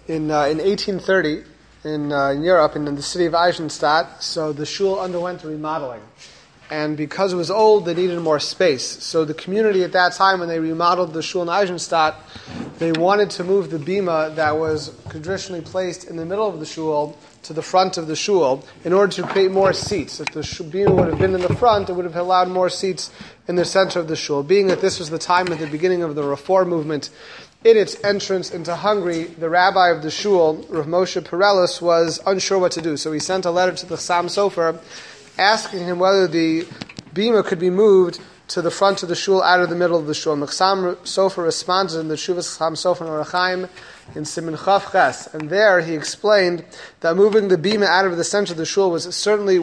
In 1830, in Europe, in the city of Eisenstadt, so the shul underwent a remodeling. And because it was old, they needed more space. So the community at that time, when they remodeled the shul in Eisenstadt, they wanted to move the bima that was traditionally placed in the middle of the shul to the front of the shul in order to create more seats. If the bima would have been in the front, it would have allowed more seats in the center of the shul. Being that this was the time at the beginning of the Reform movement, in its entrance into Hungary, the rabbi of the shul, Rav Moshe Perelis, was unsure what to do. So he sent a letter to the Chassam Sofer asking him whether the bima could be moved to the front of the shul out of the middle of the shul. And the Chassam Sofer responded in the Shuvas Chassam Sofer in Orach Chaim in Siman Chav Ches. And there he explained that moving the bima out of the center of the shul was certainly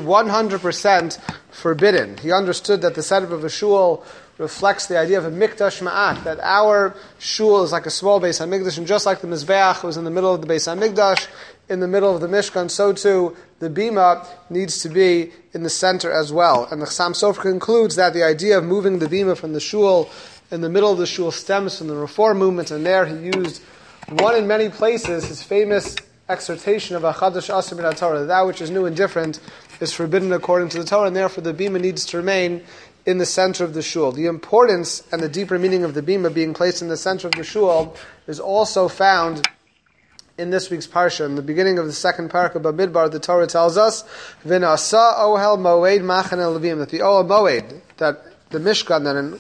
100% forbidden. He understood that the setup of a shul reflects the idea of a mikdash ma'at, that our shul is like a small Beis HaMikdash, and just like the Mizbeach was in the middle of the Beis HaMikdash, in the middle of the Mishkan, so too the bima needs to be in the center as well. And the Chassam Sofer concludes that the idea of moving the bima from the shul in the middle of the shul stems from the Reform movement, and there he used one in many places, his famous exhortation of Achadash Asur Min HaTorah, that which is new and different is forbidden according to the Torah, and therefore the bima needs to remain in the center of the shul. The importance and the deeper meaning of the bima being placed in the center of the shul is also found in this week's parsha. In the beginning of the second parak of Bamidbar, the Torah tells us, "V'nasa ohel moed machane levim," that the ohel moed, that the Mishkan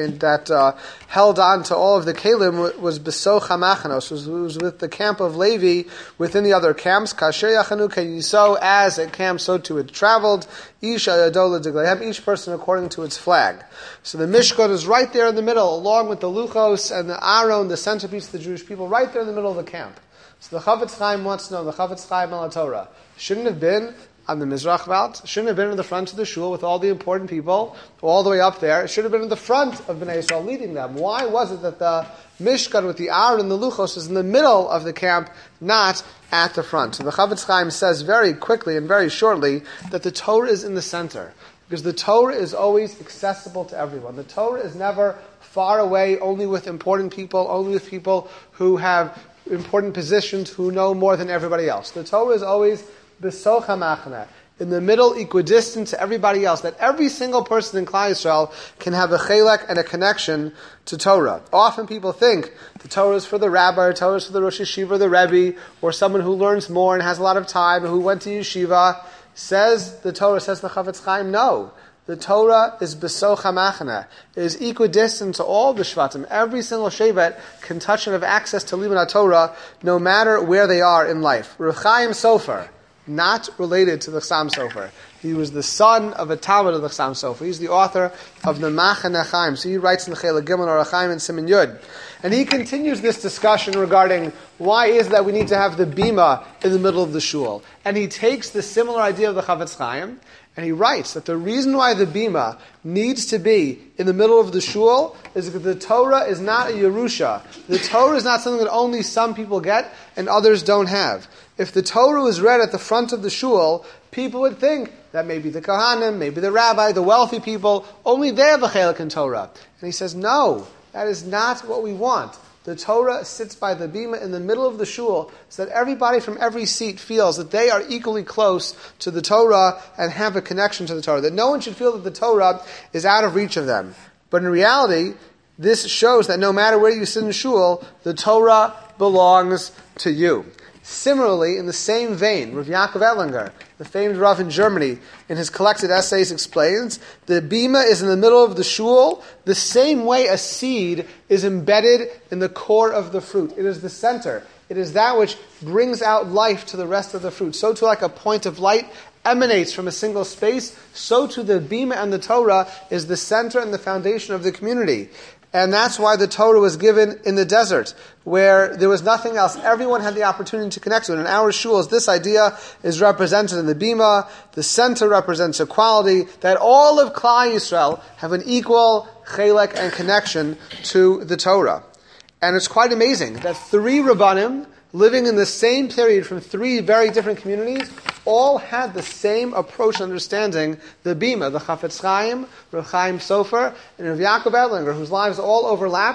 that held on to all of the kelim was besoch hamachanos, was with the camp of Levi within the other camps. Kasher yachanu keyiso, as it camp, so too it traveled. Each each person according to its flag. So the Mishkan is right there in the middle, along with the Luchos and the Aron, the centerpiece of the Jewish people, right there in the middle of the camp. So the Chavetz Chaim wants to know, the Chavetz Chaim al Torah shouldn't have been on the Mizrach Valt, shouldn't have been in the front of the shul with all the important people, all the way up there. It should have been in the front of Bnei Yisrael leading them. Why was it that the Mishkan with the Aron and the Luchos is in the middle of the camp, not at the front? So the Chavetz Chaim says very quickly and very shortly that the Torah is in the center, because the Torah is always accessible to everyone. The Torah is never far away, only with important people, only with people who have important positions, who know more than everybody else. The Torah is always B'soch HaMachna, in the middle, equidistant to everybody else, that every single person in Klal Yisrael can have a chelek and a connection to Torah. Often people think the Torah is for the rabbi, or Torah is for the Rosh Yeshiva, or the Rebbe, or someone who learns more and has a lot of time, who went to yeshiva. Says the Torah, says the Chavetz Chaim, no. The Torah is B'soch HaMachna. It is equidistant to all the Shvatim. Every single Shevet can touch and have access to Limud HaTorah, no matter where they are in life. Rav Chaim Sofer, not related to the Chassam Sofer. He was the son of a Talmud of the Chassam Sofer. He's the author of the Machane Chaim. So he writes in the Chelek Gimel Orach Chaim and Siman Yud. And he continues this discussion regarding why is that we need to have the bima in the middle of the shul. And he takes the similar idea of the Chavetz Chaim, and he writes that the reason why the bima needs to be in the middle of the shul is because the Torah is not a Yerusha. The Torah is not something that only some people get and others don't have. If the Torah was read at the front of the shul, people would think that maybe the Kohanim, maybe the rabbi, the wealthy people, only they have a chelek in Torah. And he says, no, that is not what we want. The Torah sits by the bima in the middle of the shul so that everybody from every seat feels that they are equally close to the Torah and have a connection to the Torah. That no one should feel that the Torah is out of reach of them. But in reality, this shows that no matter where you sit in shul, the Torah belongs to you. Similarly, in the same vein, Rav Yaakov Ettlinger, the famed Rav in Germany, in his collected essays explains, the bima is in the middle of the shul the same way a seed is embedded in the core of the fruit. It is the center. It is that which brings out life to the rest of the fruit. So too, like a point of light emanates from a single space, so too the bima and the Torah is the center and the foundation of the community. And that's why the Torah was given in the desert, where there was nothing else. Everyone had the opportunity to connect to it. In our shuls, this idea is represented in the bima. The center represents equality, that all of Klal Yisrael have an equal chelek and connection to the Torah. And it's quite amazing that three Rabbanim, living in the same period from three very different communities, all had the same approach and understanding the bima, the Chavetz Chaim, Rav Chaim Sofer, and Rav Yaakov Ettlinger, whose lives all overlapped,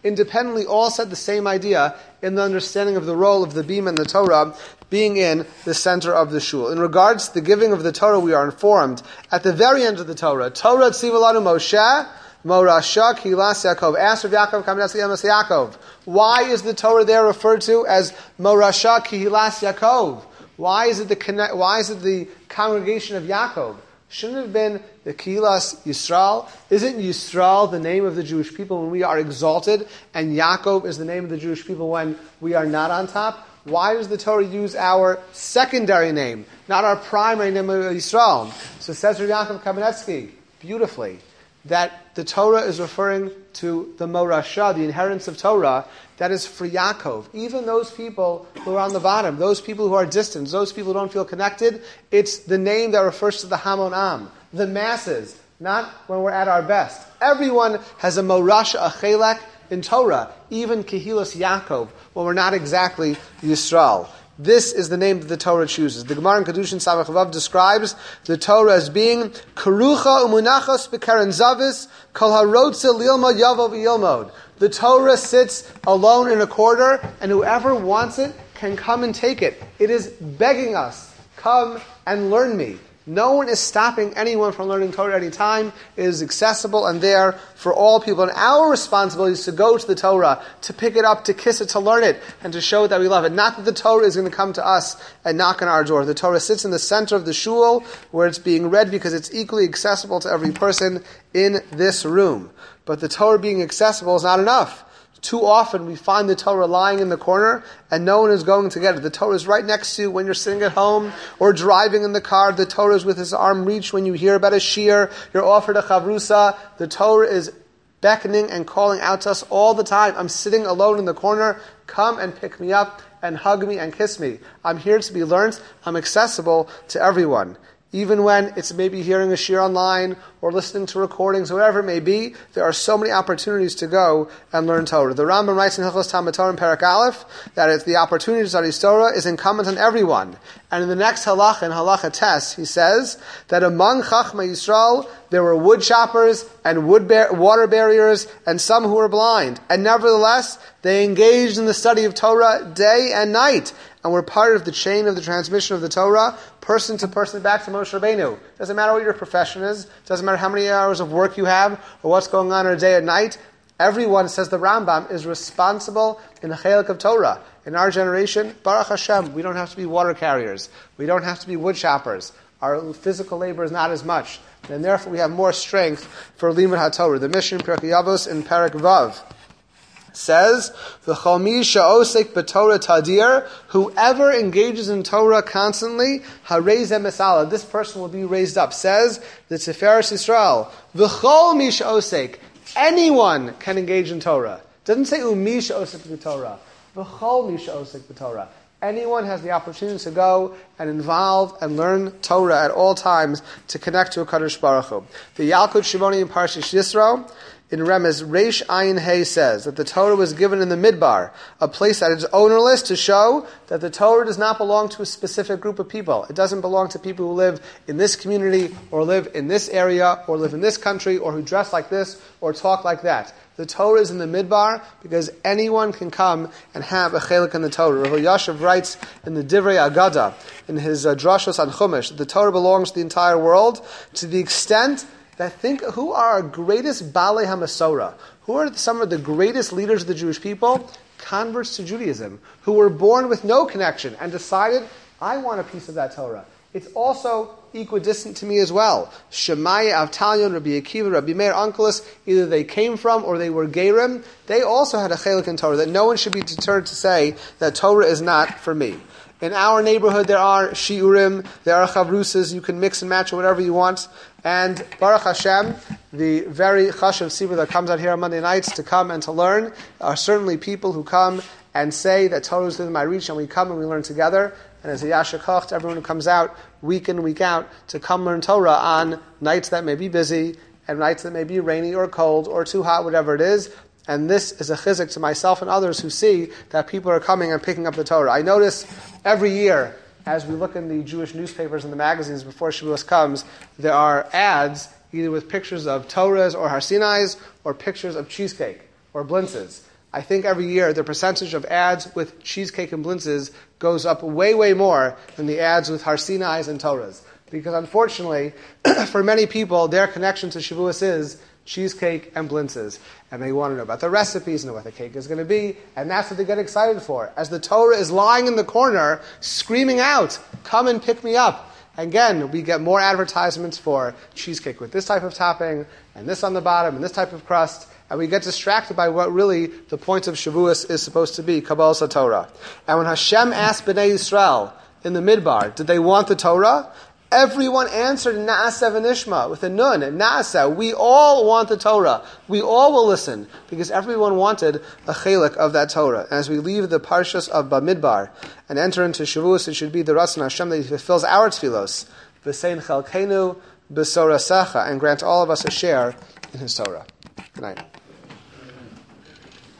independently all said the same idea in the understanding of the role of the bima and the Torah being in the center of the shul. In regards to the giving of the Torah, we are informed at the very end of the Torah, Torah tziva lanu Moshe, Morasha Kilas Yaakov. Ask Rav Yaakov Kamenetsky Emes Yaakov. Why is the Torah there referred to as Morasha Kilas Yaakov? Why is it the congregation of Yaakov? Shouldn't it have been the Kilas Yisrael? Isn't Yisrael the name of the Jewish people when we are exalted, and Yaakov is the name of the Jewish people when we are not on top? Why does the Torah use our secondary name, not our primary name of Yisrael? So says Rav Yaakov Kamenetsky beautifully that the Torah is referring to the Morasha, the inheritance of Torah, that is for Yaakov. Even those people who are on the bottom, those people who are distant, those people who don't feel connected, it's the name that refers to the Hamon Am, the masses, not when we're at our best. Everyone has a Morasha, a Chelek in Torah, even Kehilas Yaakov, when we're not exactly Yisrael. This is the name that the Torah chooses. The Gemara in Kedushin Samach Vav describes the Torah as being Kerucha umunachos b'keren zavis kol harotze lilmod yavo v'yilmod. The Torah sits alone in a corner, and whoever wants it can come and take it. It is begging us, come and learn me. No one is stopping anyone from learning Torah at any time. It is accessible and there for all people. And our responsibility is to go to the Torah, to pick it up, to kiss it, to learn it, and to show it that we love it. Not that the Torah is going to come to us and knock on our door. The Torah sits in the center of the shul where it's being read because it's equally accessible to every person in this room. But the Torah being accessible is not enough. Too often we find the Torah lying in the corner and no one is going to get it. The Torah is right next to you when you're sitting at home or driving in the car. The Torah is with its arm reach when you hear about a shir. You're offered a chavrusa. The Torah is beckoning and calling out to us all the time. I'm sitting alone in the corner. Come and pick me up and hug me and kiss me. I'm here to be learned. I'm accessible to everyone. Even when it's maybe hearing a shir online or listening to recordings, whatever it may be, there are so many opportunities to go and learn Torah. The Rambam writes in Hilchos Talmud Torah in Perek Aleph that it's the opportunity to study Torah is incumbent on everyone. And in the next halacha, in halacha tes, he says that among Chachma Yisrael there were wood choppers and water barriers and some who were blind. And nevertheless, they engaged in the study of Torah day and night and were part of the chain of the transmission of the Torah, person to person, back to Moshe Rabbeinu. Doesn't matter what your profession is, doesn't matter how many hours of work you have, or what's going on in a day and night. Everyone, says the Rambam, is responsible in the Chelek of Torah. In our generation, Baruch Hashem, we don't have to be water carriers. We don't have to be wood choppers. Our physical labor is not as much. And therefore we have more strength for Limud HaTorah. The Mishnah in Pirkei Avos in Perek Vav says, "V'chol mi she'osek b'Torah tadir," whoever engages in Torah constantly, harei zeh misala, this person will be raised up. Says the Tiferes Yisrael, "V'chol mi she'osek," anyone can engage in Torah. It doesn't say umi she'osek b'Torah. V'chol mi she'osek b'Torah. Anyone has the opportunity to go and involve and learn Torah at all times to connect to a Kadosh Baruch Hu. The Yalkut Shimoni in Parshish Yisro, in Remez Reish Ayin Hay, says that the Torah was given in the Midbar, a place that is ownerless, to show that the Torah does not belong to a specific group of people. It doesn't belong to people who live in this community, or live in this area, or live in this country, or who dress like this, or talk like that. The Torah is in the Midbar because anyone can come and have a chelik in the Torah. Rav Yashav writes in the Divrei Agada, in his Drashos on Chumash, that the Torah belongs to the entire world, to the extent that think who are our greatest Balei HaMasorah, who are some of the greatest leaders of the Jewish people, converts to Judaism, who were born with no connection and decided, I want a piece of that Torah. It's also equidistant to me as well. Shemaya, Avtalion, Rabbi Akiva, Rabbi Meir, Onkelos, either they came from or they were Gerim, they also had a chelik in Torah, that no one should be deterred to say that Torah is not for me. In our neighborhood there are shiurim, there are chavrusas, you can mix and match whatever you want. And Baruch Hashem, the very chashav sibur that comes out here on Monday nights to come and to learn, are certainly people who come and say that Torah is within my reach, and we come and we learn together. And as a yasher koch to everyone who comes out week in, week out to come learn Torah on nights that may be busy and nights that may be rainy or cold or too hot, whatever it is. And this is a chizuk to myself and others who see that people are coming and picking up the Torah. I notice every year, as we look in the Jewish newspapers and the magazines before Shavuos comes, there are ads either with pictures of Torahs or Har Sinais or pictures of cheesecake or blintzes. I think every year the percentage of ads with cheesecake and blintzes goes up way, way more than the ads with Har Sinai's and Torahs. Because unfortunately, for many people, their connection to Shavuos is cheesecake and blintzes. And they want to know about the recipes, know what the cake is going to be, and that's what they get excited for. As the Torah is lying in the corner, screaming out, come and pick me up. Again, we get more advertisements for cheesecake with this type of topping, and this on the bottom, and this type of crust, and we get distracted by what really the point of Shavuos is supposed to be, Kabbalas HaTorah. And when Hashem asked Bnei Yisrael in the Midbar, did they want the Torah? Everyone answered Na'aseh v'nishma with a nun. Na'aseh, we all want the Torah. We all will listen because everyone wanted a chelik of that Torah. And as we leave the parshas of Bamidbar and enter into Shavuos, it should be the Ratzon Hashem that He fulfills our tefillos. V'sein chelkenu b'sorasecha, and grant all of us a share in His Torah. Good night.